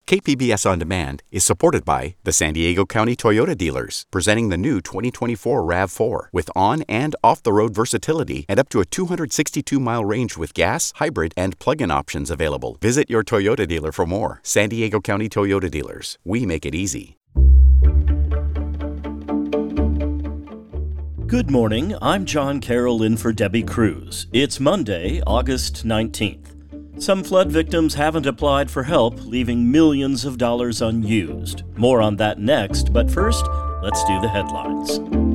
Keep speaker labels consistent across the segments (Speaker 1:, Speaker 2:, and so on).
Speaker 1: KPBS On Demand is supported by the San Diego County Toyota dealers, presenting the new 2024 RAV4 with on- and off-the-road versatility and up to a 262-mile range with gas, hybrid, and plug-in options available. Visit your Toyota dealer for more. San Diego County Toyota dealers. We make it easy.
Speaker 2: Good morning. I'm John Carroll in for Debbie Cruz. It's Monday, August 19th. Some flood victims haven't applied for help, leaving millions of dollars unused. More on that next, but first, let's do the headlines.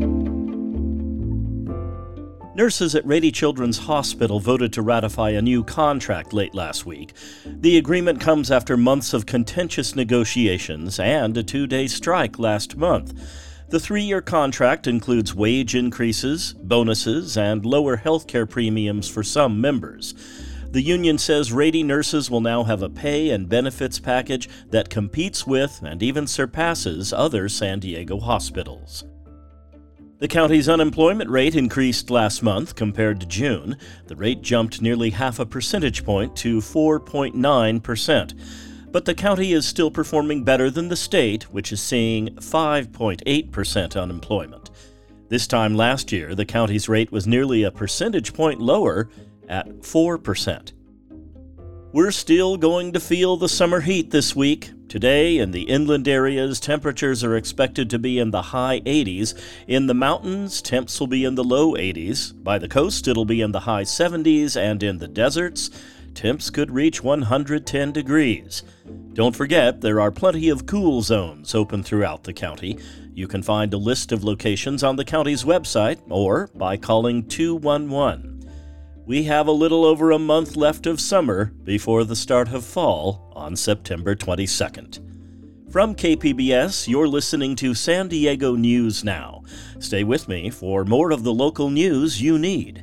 Speaker 2: Nurses at Rady Children's Hospital voted to ratify a new contract late last week. The agreement comes after months of contentious negotiations and a 2-day strike last month. The 3-year contract includes wage increases, bonuses, and lower health care premiums for some members. The union says Rady nurses will now have a pay and benefits package that competes with and even surpasses other San Diego hospitals. The county's unemployment rate increased last month compared to June. The rate jumped nearly half a percentage point to 4.9%. But the county is still performing better than the state, which is seeing 5.8% unemployment. This time last year, the county's rate was nearly a percentage point lower at 4%. We're still going to feel the summer heat this week. Today, in the inland areas, temperatures are expected to be in the high 80s. In the mountains, temps will be in the low 80s. By the coast, it'll be in the high 70s, and in the deserts, temps could reach 110 degrees. Don't forget, there are plenty of cool zones open throughout the county. You can find a list of locations on the county's website or by calling 211. We have a little over a month left of summer before the start of fall on September 22nd. From KPBS, you're listening to San Diego News Now. Stay with me for more of the local news you need.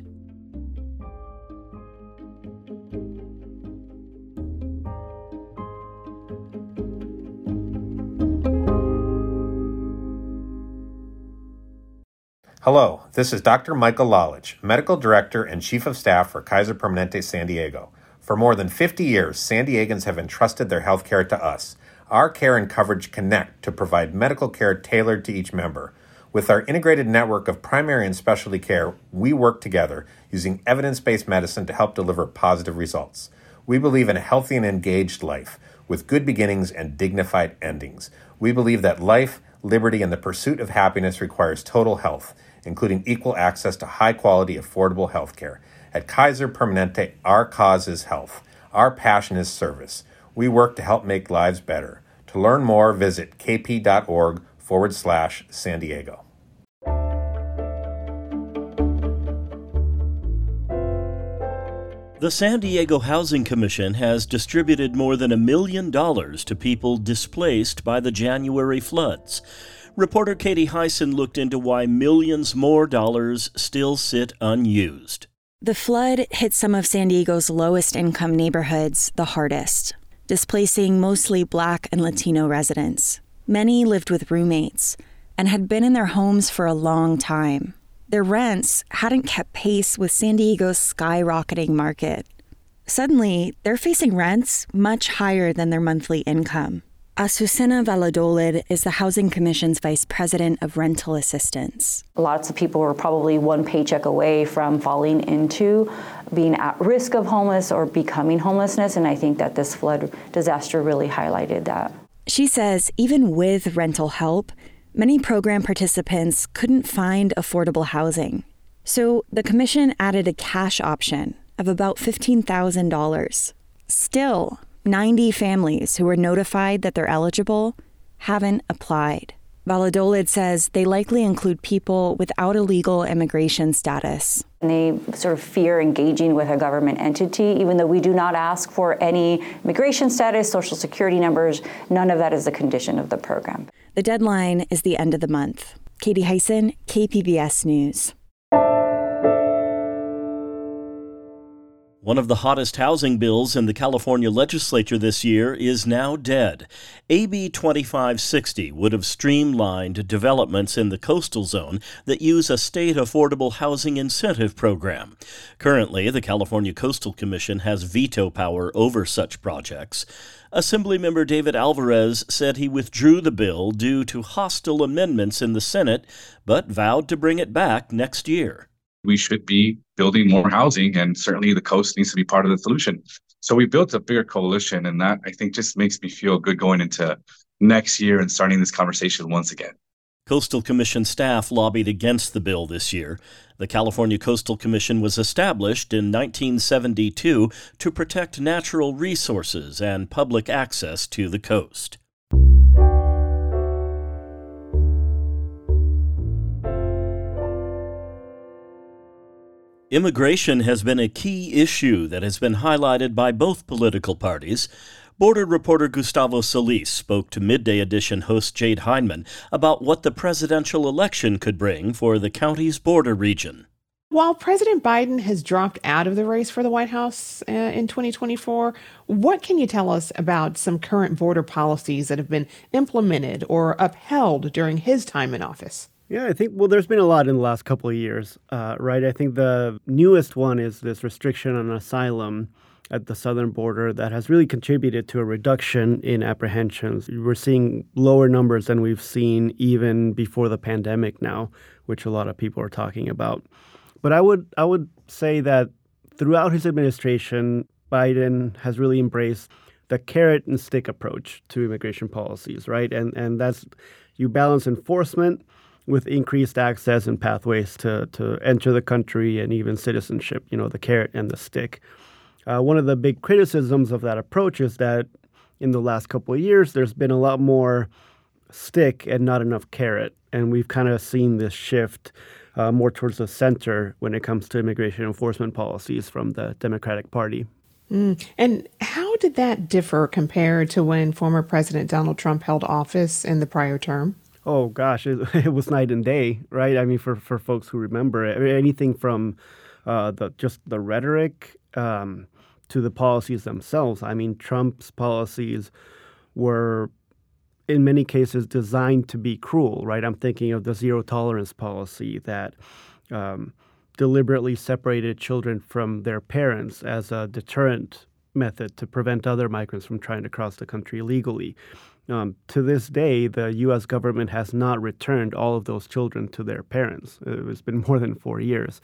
Speaker 3: Hello, this is Dr. Michael Lalich, Medical Director and Chief of Staff for Kaiser Permanente San Diego. For more than 50 years, San Diegans have entrusted their health care to us. Our care and coverage connect to provide medical care tailored to each member. With our integrated network of primary and specialty care, we work together using evidence-based medicine to help deliver positive results. We believe in a healthy and engaged life with good beginnings and dignified endings. We believe that life, liberty, and the pursuit of happiness requires total health, including equal access to high-quality, affordable health care. At Kaiser Permanente, our cause is health. Our passion is service. We work to help make lives better. To learn more, visit kp.org/San Diego.
Speaker 2: The San Diego Housing Commission has distributed more than $1 million to people displaced by the January floods. Reporter Katie Hyson looked into why millions more dollars still sit unused.
Speaker 4: The flood hit some of San Diego's lowest income neighborhoods the hardest, displacing mostly Black and Latino residents. Many lived with roommates and had been in their homes for a long time. Their rents hadn't kept pace with San Diego's skyrocketing market. Suddenly, they're facing rents much higher than their monthly income. Azucena Valladolid is the Housing Commission's Vice President of Rental Assistance.
Speaker 5: Lots of people were probably one paycheck away from falling into being at risk of homeless or becoming homelessness, and I think that this flood disaster really highlighted that.
Speaker 4: She says even with rental help, many program participants couldn't find affordable housing. So the commission added a cash option of about $15,000. Still, 90 families who were notified that they're eligible haven't applied. Valladolid says they likely include people without a legal immigration status.
Speaker 5: And they sort of fear engaging with a government entity, even though we do not ask for any immigration status, social security numbers. None of that is a condition of the program.
Speaker 4: The deadline is the end of the month. Katie Hyson, KPBS News.
Speaker 2: One of the hottest housing bills in the California legislature this year is now dead. AB 2560 would have streamlined developments in the coastal zone that use a state affordable housing incentive program. Currently, the California Coastal Commission has veto power over such projects. Assemblymember David Alvarez said he withdrew the bill due to hostile amendments in the Senate, but vowed to bring it back next year.
Speaker 6: We should be building more housing, and certainly the coast needs to be part of the solution. So we built a bigger coalition, and that, I think, just makes me feel good going into next year and starting this conversation once again.
Speaker 2: Coastal Commission staff lobbied against the bill this year. The California Coastal Commission was established in 1972 to protect natural resources and public access to the coast. Immigration has been a key issue that has been highlighted by both political parties. Border reporter Gustavo Solis spoke to Midday Edition host Jade Hindman about what the presidential election could bring for the county's border region.
Speaker 7: While President Biden has dropped out of the race for the White House in 2024, what can you tell us about some current border policies that have been implemented or upheld during his time in office?
Speaker 8: Yeah, I think, there's been a lot in the last couple of years, right? I think the newest one is this restriction on asylum at the southern border that has really contributed to a reduction in apprehensions. We're seeing lower numbers than we've seen even before the pandemic now, which a lot of people are talking about. But I would say that throughout his administration, Biden has really embraced the carrot and stick approach to immigration policies, right? And that's, you balance enforcement with increased access and pathways to enter the country and even citizenship, the carrot and the stick. One of the big criticisms of that approach is that in the last couple of years, there's been a lot more stick and not enough carrot. And we've kind of seen this shift more towards the center when it comes to immigration enforcement policies from the Democratic Party.
Speaker 7: And how did that differ compared to when former President Donald Trump held office in the prior term?
Speaker 8: Oh, gosh, it was night and day, right? I mean, for folks who remember it, anything from the rhetoric to the policies themselves. I mean, Trump's policies were, in many cases, designed to be cruel, right? I'm thinking of the zero tolerance policy that deliberately separated children from their parents as a deterrent method to prevent other migrants from trying to cross the country illegally. To this day, the U.S. government has not returned all of those children to their parents. It's been more than 4 years.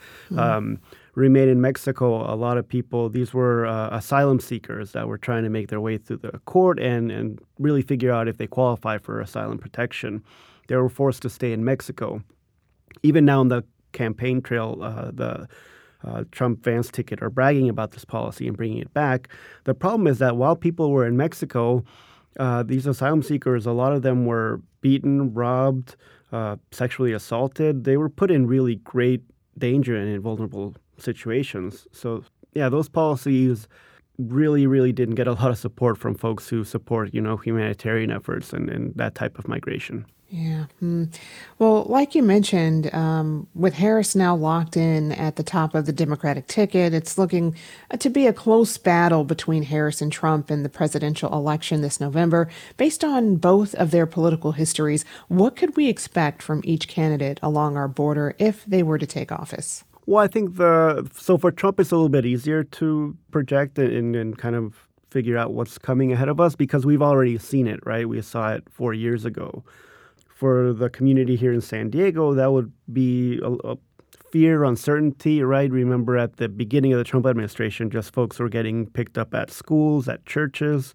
Speaker 8: Remain in Mexico, a lot of people, these were asylum seekers that were trying to make their way through the court and really figure out if they qualify for asylum protection. They were forced to stay in Mexico. Even now on the campaign trail, the Trump Vance ticket are bragging about this policy and bringing it back. The problem is that while people were in Mexico, these asylum seekers, a lot of them were beaten, robbed, sexually assaulted. They were put in really great danger and in vulnerable situations. So, yeah, those policies really, really didn't get a lot of support from folks who support, humanitarian efforts and that type of migration.
Speaker 7: Yeah. Well, like you mentioned, with Harris now locked in at the top of the Democratic ticket, it's looking to be a close battle between Harris and Trump in the presidential election this November. Based on both of their political histories, what could we expect from each candidate along our border if they were to take office?
Speaker 8: Well, I think so for Trump, it's a little bit easier to project and kind of figure out what's coming ahead of us because we've already seen it, right? We saw it 4 years ago. For the community here in San Diego, that would be a fear, uncertainty, right? Remember at the beginning of the Trump administration, just folks were getting picked up at schools, at churches,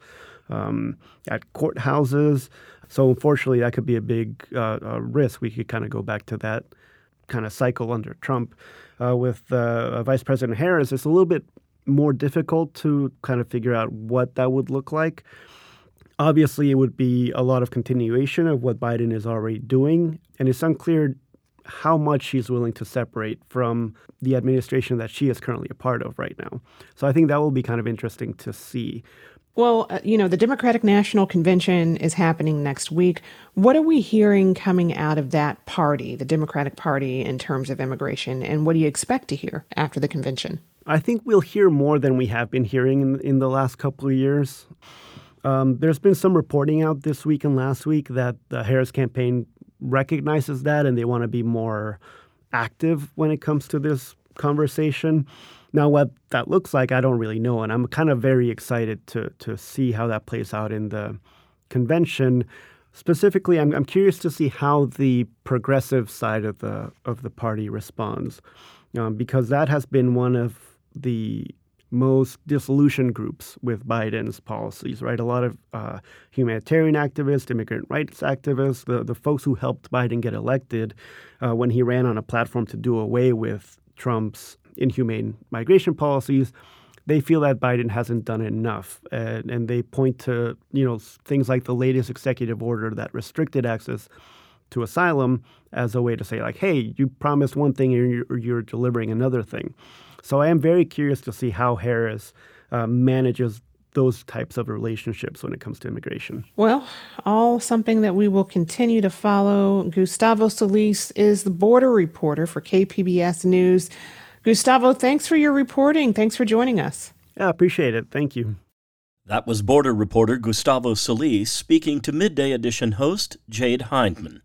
Speaker 8: at courthouses. So unfortunately, that could be a big risk. We could kind of go back to that kind of cycle under Trump. With Vice President Harris, it's a little bit more difficult to kind of figure out what that would look like. Obviously, it would be a lot of continuation of what Biden is already doing, and it's unclear how much she's willing to separate from the administration that she is currently a part of right now. So I think that will be kind of interesting to see.
Speaker 7: Well, the Democratic National Convention is happening next week. What are we hearing coming out of that party, the Democratic Party, in terms of immigration, and what do you expect to hear after the convention?
Speaker 8: I think we'll hear more than we have been hearing in the last couple of years. There's been some reporting out this week and last week that the Harris campaign recognizes that and they want to be more active when it comes to this conversation. Now, what that looks like, I don't really know, and I'm kind of very excited to see how that plays out in the convention. Specifically, I'm curious to see how the progressive side of the party responds, because that has been one of the most disillusioned groups with Biden's policies, right? A lot of humanitarian activists, immigrant rights activists, the folks who helped Biden get elected when he ran on a platform to do away with Trump's inhumane migration policies, they feel that Biden hasn't done enough. And they point to, things like the latest executive order that restricted access to asylum as a way to say, like, hey, you promised one thing and you're delivering another thing. So I am very curious to see how Harris manages those types of relationships when it comes to immigration.
Speaker 7: Well, all something that we will continue to follow. Gustavo Solis is the border reporter for KPBS News. Gustavo, thanks for your reporting. Thanks for joining us.
Speaker 8: I appreciate it. Thank you.
Speaker 2: That was border reporter Gustavo Solis speaking to Midday Edition host Jade Hindman.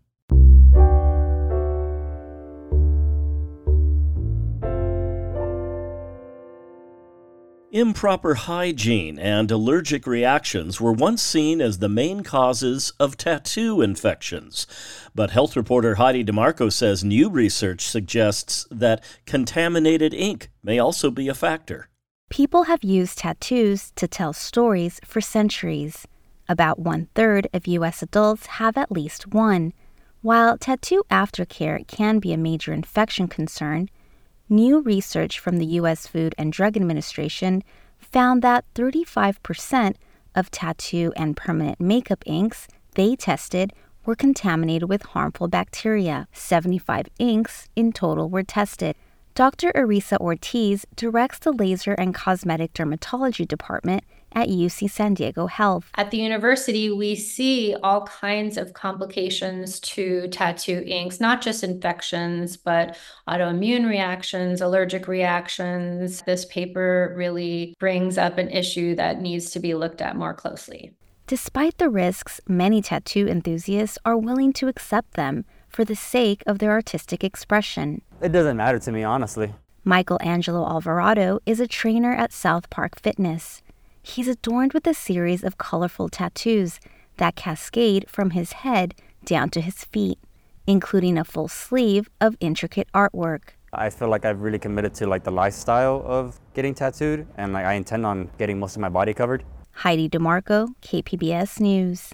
Speaker 2: Improper hygiene and allergic reactions were once seen as the main causes of tattoo infections. But health reporter Heidi DeMarco says new research suggests that contaminated ink may also be a factor.
Speaker 9: People have used tattoos to tell stories for centuries. About 1/3 of U.S. adults have at least one. While tattoo aftercare can be a major infection concern, new research from the U.S. Food and Drug Administration found that 35% of tattoo and permanent makeup inks they tested were contaminated with harmful bacteria. 75 inks in total were tested. Dr. Arisa Ortiz directs the Laser and Cosmetic Dermatology Department at UC San Diego Health.
Speaker 10: At the university, we see all kinds of complications to tattoo inks, not just infections, but autoimmune reactions, allergic reactions. This paper really brings up an issue that needs to be looked at more closely.
Speaker 9: Despite the risks, many tattoo enthusiasts are willing to accept them for the sake of their artistic expression.
Speaker 11: It doesn't matter to me, honestly.
Speaker 9: Michael Angelo Alvarado is a trainer at South Park Fitness. He's adorned with a series of colorful tattoos that cascade from his head down to his feet, including a full sleeve of intricate artwork.
Speaker 11: I feel like I've really committed to the lifestyle of getting tattooed, and I intend on getting most of my body covered.
Speaker 9: Heidi DeMarco, KPBS News.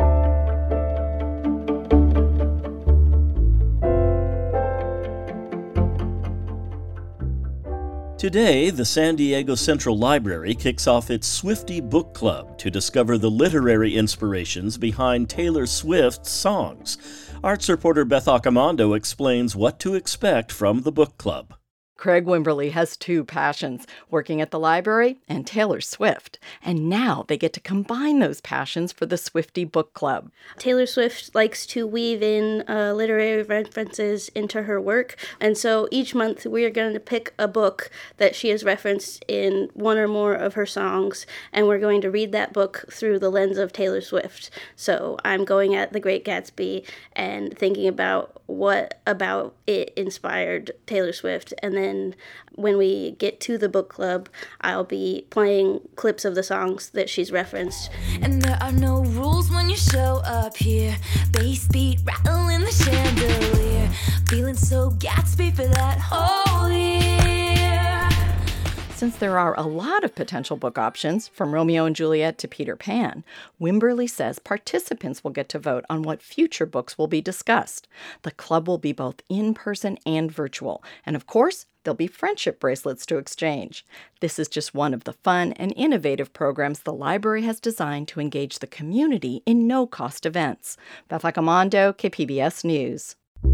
Speaker 2: Today, the San Diego Central Library kicks off its Swiftie Book Club to discover the literary inspirations behind Taylor Swift's songs. Arts reporter Beth Accomando explains what to expect from the book club.
Speaker 12: Craig Wimberly has two passions, working at the library and Taylor Swift. And now they get to combine those passions for the Swiftie Book Club.
Speaker 13: Taylor Swift likes to weave in literary references into her work. And so each month we are going to pick a book that she has referenced in one or more of her songs. And we're going to read that book through the lens of Taylor Swift. So I'm going at The Great Gatsby and thinking about what about it inspired Taylor Swift. And then when we get to the book club, I'll be playing clips of the songs that she's referenced.
Speaker 14: And there are no rules when you show up here. Bass beat rattling the chandelier. Feeling so Gatsby for that whole year.
Speaker 12: Since there are a lot of potential book options, from Romeo and Juliet to Peter Pan, Wimberly says participants will get to vote on what future books will be discussed. The club will be both in-person and virtual. And of course, there'll be friendship bracelets to exchange. This is just one of the fun and innovative programs the library has designed to engage the community in no-cost events. Beth Accomando, KPBS News.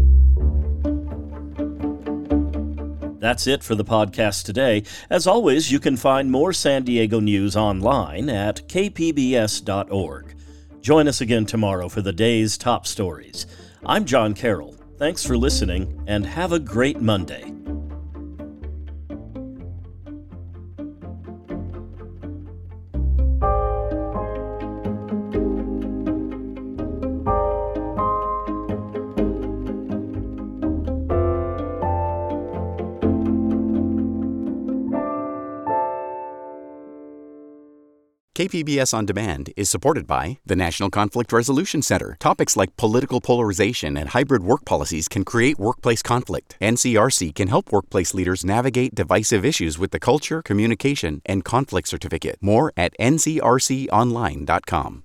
Speaker 2: That's it for the podcast today. As always, you can find more San Diego news online at kpbs.org. Join us again tomorrow for the day's top stories. I'm John Carroll. Thanks for listening, and have a great Monday.
Speaker 1: KPBS On Demand is supported by the National Conflict Resolution Center. Topics like political polarization and hybrid work policies can create workplace conflict. NCRC can help workplace leaders navigate divisive issues with the Culture, Communication, and Conflict Certificate. More at ncrconline.com.